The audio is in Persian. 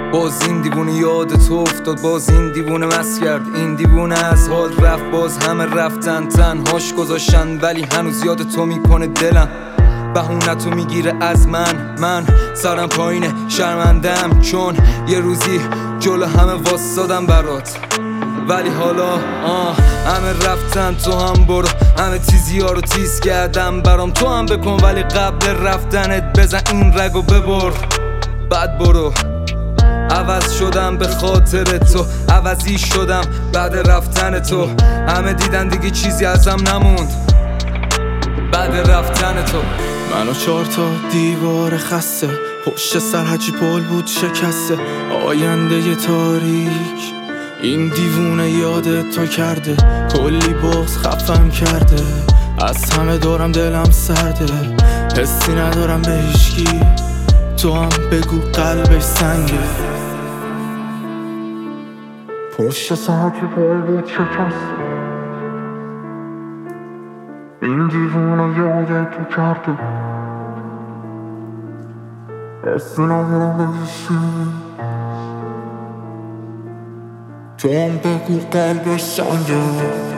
باز این دیوونه یاد تو افتاد، باز این دیوونه مست کرد، این دیوونه از حال رفت، باز همه رفتن تنهاش گذاشتن، ولی هنوز یاد تو میکنه دلم. بهونتو میگیره از من سرم پایینه شرمندم، چون یه روزی جلو همه واسادم برات، ولی حالا همه رفتن تو هم برو، همه تیزی ها رو تیز کردم برام، تو هم بکن ولی قبل رفتنت بزن این رگو ببر، بعد برو. عوض شدم به خاطر تو، عوضی شدم بعد رفتن تو، همه دیدن دیگه چیزی ازم نموند بعد رفتن تو. منو 4 تا دیوار خسته، پشت سر هرچی پل بود شکسته، آینده تاریک این دیوونه یاد تو کرده، کلی بغض خفم کرده، از همه دارم دلم سرده، حسی ندارم به هیچکی، تو هم بگو قلبش سنگه. پشت سر هرچی پل بود شکسته، این دیوونه یاد تو کرده، حسی ندارم به هیچکی، تو هم بگو قلبش سنگه.